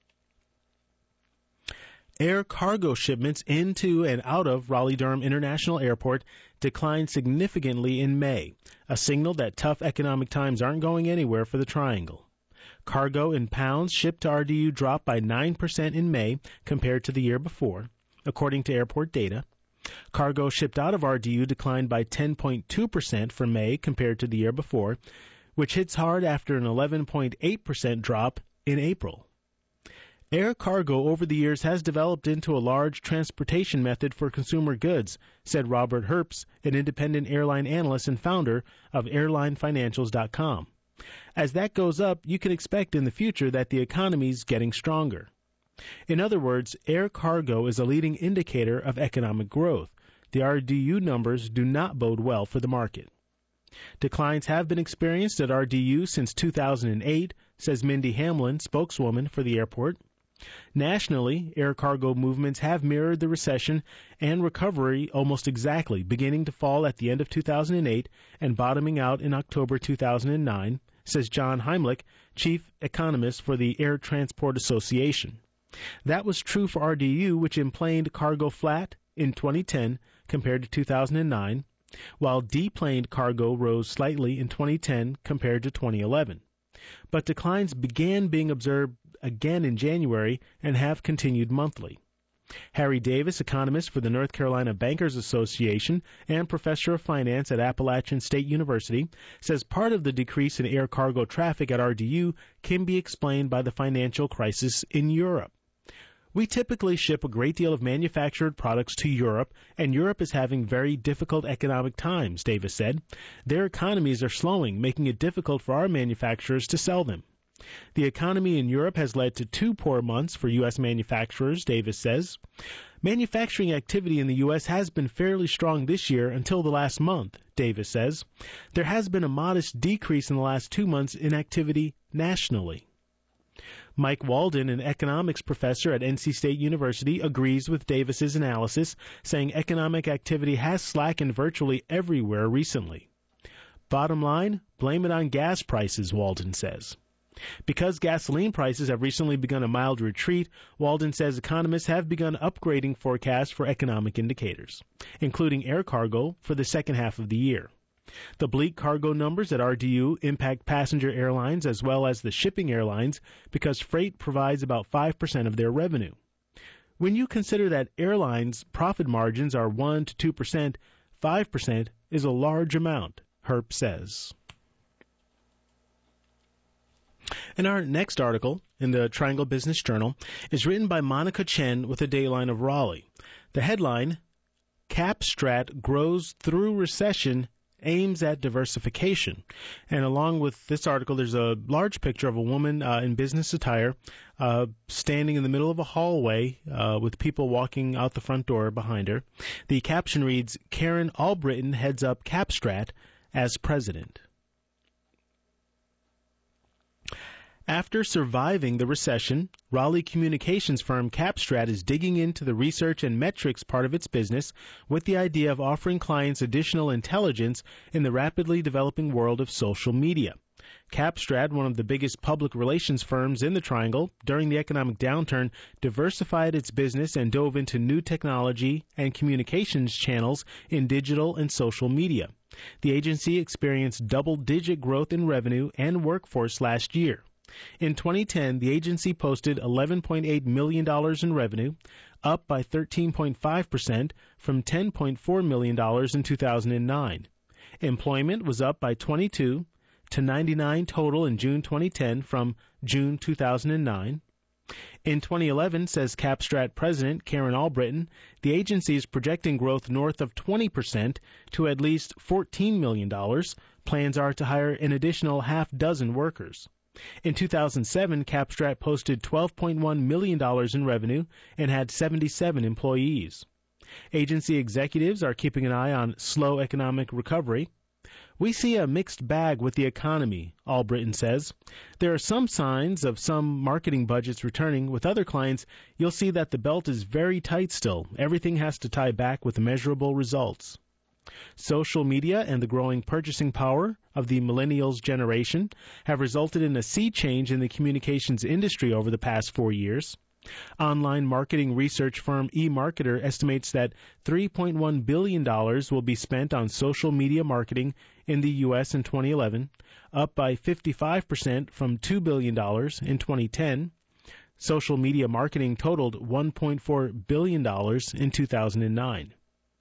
Air cargo shipments into and out of Raleigh-Durham International Airport declined significantly in May, a signal that tough economic times aren't going anywhere for the Triangle. Cargo in pounds shipped to R D U dropped by nine percent in May compared to the year before, according to airport data. Cargo shipped out of R D U declined by ten point two percent for May compared to the year before, which hits hard after an eleven point eight percent drop in April. Air cargo over the years has developed into a large transportation method for consumer goods, said Robert Herbst, an independent airline analyst and founder of airline financials dot com. As that goes up, you can expect in the future that the economy's getting stronger. In other words, air cargo is a leading indicator of economic growth. The R D U numbers do not bode well for the market. Declines have been experienced at R D U since two thousand eight, says Mindy Hamlin, spokeswoman for the airport. Nationally, air cargo movements have mirrored the recession and recovery almost exactly, beginning to fall at the end of two thousand eight and bottoming out in October two thousand nine, says John Heimlich, chief economist for the Air Transport Association. That was true for R D U, which emplaned cargo flat in twenty ten compared to two thousand nine, while deplaned cargo rose slightly in twenty ten compared to twenty eleven. But declines began being observed again in January and have continued monthly. Harry Davis, economist for the North Carolina Bankers Association and professor of finance at Appalachian State University, says part of the decrease in air cargo traffic at R D U can be explained by the financial crisis in Europe. We typically ship a great deal of manufactured products to Europe, and Europe is having very difficult economic times, Davis said. Their economies are slowing, making it difficult for our manufacturers to sell them. The economy in Europe has led to two poor months for U S manufacturers, Davis says. Manufacturing activity in the U S has been fairly strong this year until the last month, Davis says. There has been a modest decrease in the last two months in activity nationally. Mike Walden, an economics professor at N C State University, agrees with Davis's analysis, saying economic activity has slackened virtually everywhere recently. Bottom line, blame it on gas prices, Walden says. Because gasoline prices have recently begun a mild retreat, Walden says economists have begun upgrading forecasts for economic indicators, including air cargo for the second half of the year. The bleak cargo numbers at R D U impact passenger airlines as well as the shipping airlines because freight provides about five percent of their revenue. When you consider that airlines' profit margins are one to two percent, five percent is a large amount, Herb says. And our next article in the Triangle Business Journal is written by Monica Chen with a Dayline of Raleigh. The headline, Capstrat Grows Through Recession, Aims at Diversification. And along with this article, there's a large picture of a woman uh, in business attire uh, standing in the middle of a hallway uh, with people walking out the front door behind her. The caption reads, Karen Albritton heads up Capstrat as president. After surviving the recession, Raleigh communications firm Capstrat is digging into the research and metrics part of its business with the idea of offering clients additional intelligence in the rapidly developing world of social media. Capstrat, one of the biggest public relations firms in the Triangle, during the economic downturn, diversified its business and dove into new technology and communications channels in digital and social media. The agency experienced double-digit growth in revenue and workforce last year. In twenty ten, the agency posted eleven point eight million dollars in revenue, up by thirteen point five percent from ten point four million dollars in two thousand nine. Employment was up by twenty-two to ninety-nine total in June twenty ten from June two thousand nine. In twenty eleven, says Capstrat President Karen Albritton, the agency is projecting growth north of twenty percent to at least fourteen million dollars. Plans are to hire an additional half dozen workers. In two thousand seven, Capstrat posted twelve point one million dollars in revenue and had seventy-seven employees. Agency executives are keeping an eye on slow economic recovery. We see a mixed bag with the economy, Albritton says. There are some signs of some marketing budgets returning. With other clients, you'll see that the belt is very tight still. Everything has to tie back with measurable results. Social media and the growing purchasing power of the millennials generation have resulted in a sea change in the communications industry over the past four years. Online marketing research firm eMarketer estimates that three point one billion dollars will be spent on social media marketing in the U S in twenty eleven, up by fifty-five percent from two billion dollars in twenty ten. Social media marketing totaled one point four billion dollars in two thousand nine.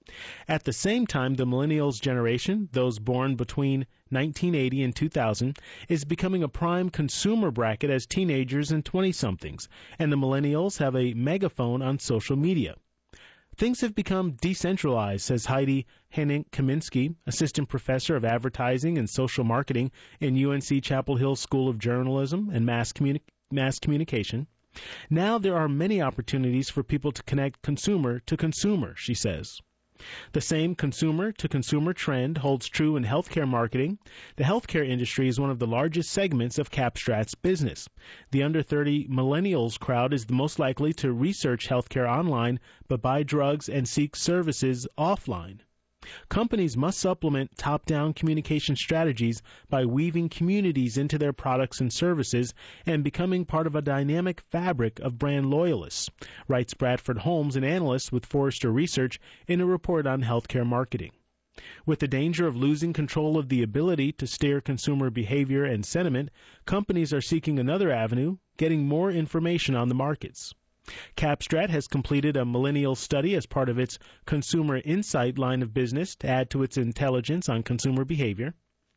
At the same time, the millennials generation, those born between nineteen eighty and two thousand, is becoming a prime consumer bracket as teenagers and twenty-somethings, and the millennials have a megaphone on social media. Things have become decentralized, says Heidi Henning-Kaminsky, assistant professor of advertising and social marketing in U N C Chapel Hill School of Journalism and Mass, Communi- Mass Communication. Now there are many opportunities for people to connect consumer to consumer, she says. The same consumer-to-consumer trend holds true in healthcare marketing. The healthcare industry is one of the largest segments of Capstrat's business. The under thirty millennials crowd is the most likely to research healthcare online but buy drugs and seek services offline. Companies must supplement top-down communication strategies by weaving communities into their products and services and becoming part of a dynamic fabric of brand loyalists, writes Bradford Holmes, an analyst with Forrester Research, in a report on healthcare marketing. With the danger of losing control of the ability to steer consumer behavior and sentiment, companies are seeking another avenue, getting more information on the markets. Capstrat has completed a millennial study as part of its consumer insight line of business to add to its intelligence on consumer behavior.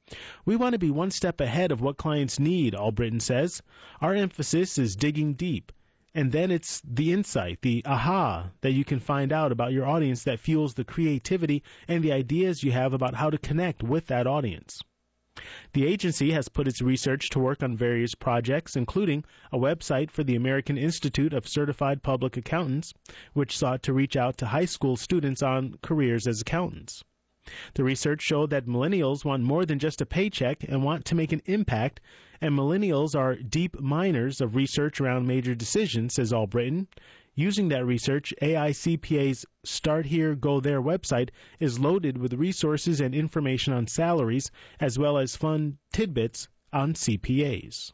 We want to be one step ahead of what clients need, Albritton says. Our emphasis is digging deep. And then it's the insight, the aha, that you can find out about your audience that fuels the creativity and the ideas you have about how to connect with that audience. The agency has put its research to work on various projects, including a website for the American Institute of Certified Public Accountants, which sought to reach out to high school students on careers as accountants. The research showed that millennials want more than just a paycheck and want to make an impact, and millennials are deep miners of research around major decisions, says Albritton. Using that research, A I C P A's Start Here, Go There website is loaded with resources and information on salaries, as well as fun tidbits on C P As.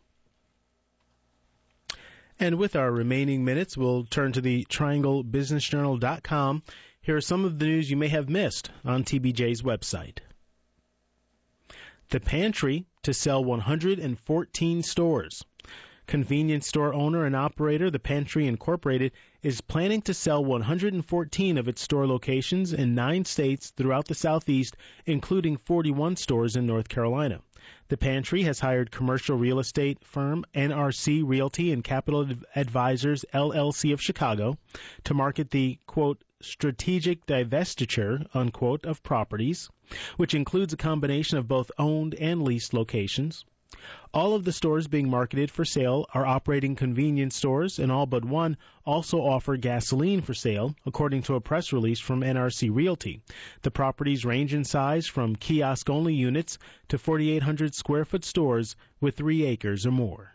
And with our remaining minutes, we'll turn to the triangle business journal dot com. Here are some of the news you may have missed on T B J's website. The Pantry to sell one hundred fourteen stores. Convenience store owner and operator, The Pantry Incorporated, is planning to sell one hundred fourteen of its store locations in nine states throughout the Southeast, including forty-one stores in North Carolina. The Pantry has hired commercial real estate firm N R C Realty and Capital Advisors, L L C of Chicago, to market the, quote, strategic divestiture, unquote, of properties, which includes a combination of both owned and leased locations. All of the stores being marketed for sale are operating convenience stores, and all but one also offer gasoline for sale, according to a press release from N R C Realty. The properties range in size from kiosk-only units to forty-eight hundred square foot stores with three acres or more.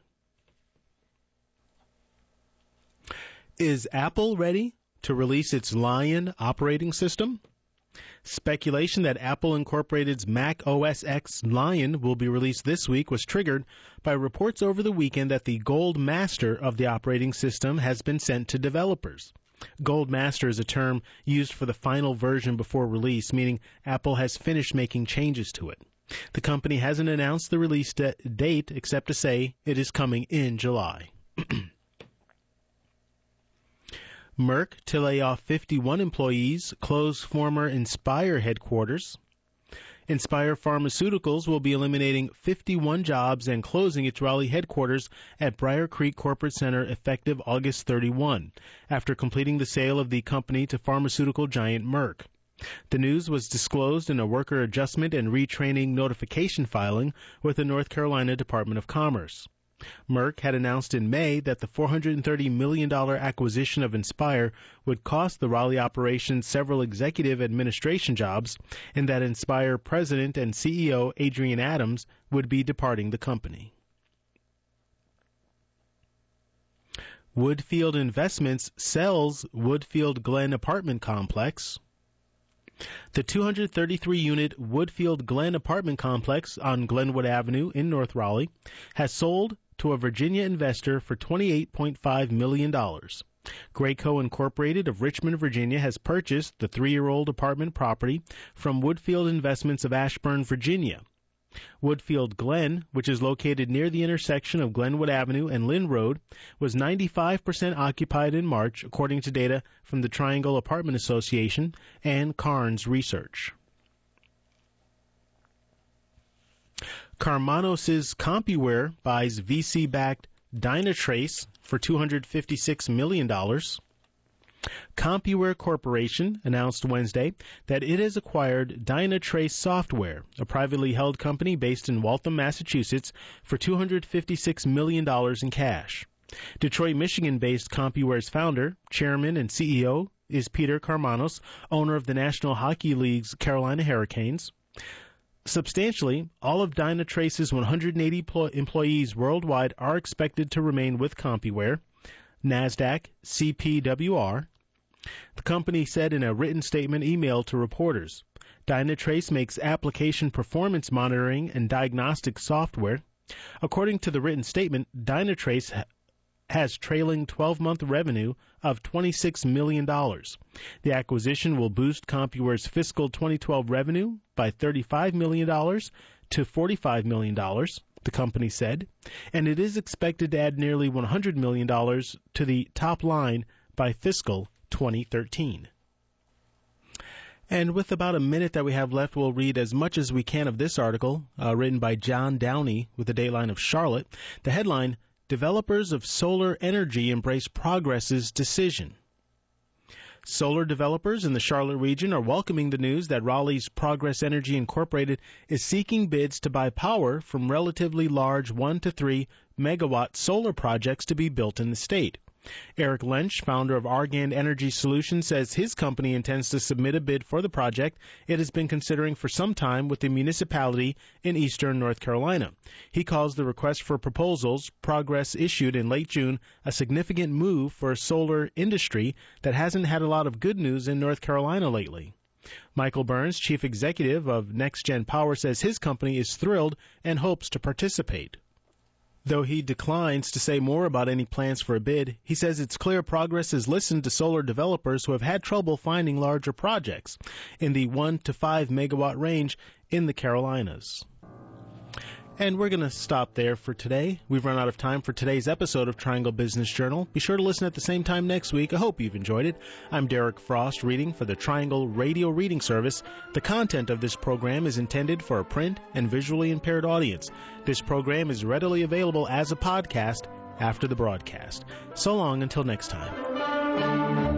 Is Apple ready to release its Lion operating system? Speculation that Apple Incorporated's Mac O S X Lion will be released this week was triggered by reports over the weekend that the Gold Master of the operating system has been sent to developers. Gold Master is a term used for the final version before release, meaning Apple has finished making changes to it. The company hasn't announced the release de- date except to say it is coming in July. Merck to lay off fifty-one employees, close former Inspire headquarters. Inspire Pharmaceuticals will be eliminating fifty-one jobs and closing its Raleigh headquarters at Briar Creek Corporate Center effective August thirty-first, after completing the sale of the company to pharmaceutical giant Merck. The news was disclosed in a worker adjustment and retraining notification filing with the North Carolina Department of Commerce. Merck had announced in May that the four hundred thirty million dollars acquisition of Inspire would cost the Raleigh operation several executive administration jobs, and that Inspire president and C E O Adrian Adams would be departing the company. Woodfield Investments sells Woodfield Glen apartment complex. The two hundred thirty-three unit Woodfield Glen apartment complex on Glenwood Avenue in North Raleigh has sold to a Virginia investor for twenty-eight point five million dollars. Graco Incorporated of Richmond, Virginia has purchased the three-year-old apartment property from Woodfield Investments of Ashburn, Virginia. Woodfield Glen, which is located near the intersection of Glenwood Avenue and Lynn Road, was ninety-five percent occupied in March, according to data from the Triangle Apartment Association and Cairns Research. Karmanos' CompuWare buys V C-backed Dynatrace for two hundred fifty-six million dollars. CompuWare Corporation announced Wednesday that it has acquired Dynatrace Software, a privately held company based in Waltham, Massachusetts, for two hundred fifty-six million dollars in cash. Detroit, Michigan-based CompuWare's founder, chairman, and C E O is Peter Karmanos, owner of the National Hockey League's Carolina Hurricanes. Substantially, all of Dynatrace's one hundred eighty pl- employees worldwide are expected to remain with CompuWare, NASDAQ, C P W R. The company said in a written statement emailed to reporters, Dynatrace makes application performance monitoring and diagnostic software. According to the written statement, Dynatrace ha- has trailing twelve-month revenue of twenty-six million dollars. The acquisition will boost CompuWare's fiscal twenty twelve revenue by thirty-five million dollars to forty-five million dollars, the company said, and it is expected to add nearly one hundred million dollars to the top line by fiscal twenty thirteen. And with about a minute that we have left, we'll read as much as we can of this article, uh, written by John Downey with the Dateline of Charlotte. The headline, Developers of Solar Energy Embrace Progress's Decision. Solar developers in the Charlotte region are welcoming the news that Raleigh's Progress Energy Incorporated is seeking bids to buy power from relatively large one to three megawatt solar projects to be built in the state. Eric Lench, founder of Argand Energy Solutions, says his company intends to submit a bid for the project it has been considering for some time with the municipality in eastern North Carolina. He calls the request for proposals Progress issued in late June a significant move for a solar industry that hasn't had a lot of good news in North Carolina lately. Michael Burns, chief executive of NextGen Power, says his company is thrilled and hopes to participate. Though he declines to say more about any plans for a bid, he says it's clear Progress has listened to solar developers who have had trouble finding larger projects in the one to five megawatt range in the Carolinas. And we're going to stop there for today. We've run out of time for today's episode of Triangle Business Journal. Be sure to listen at the same time next week. I hope you've enjoyed it. I'm Derek Frost, reading for the Triangle Radio Reading Service. The content of this program is intended for a print and visually impaired audience. This program is readily available as a podcast after the broadcast. So long until next time.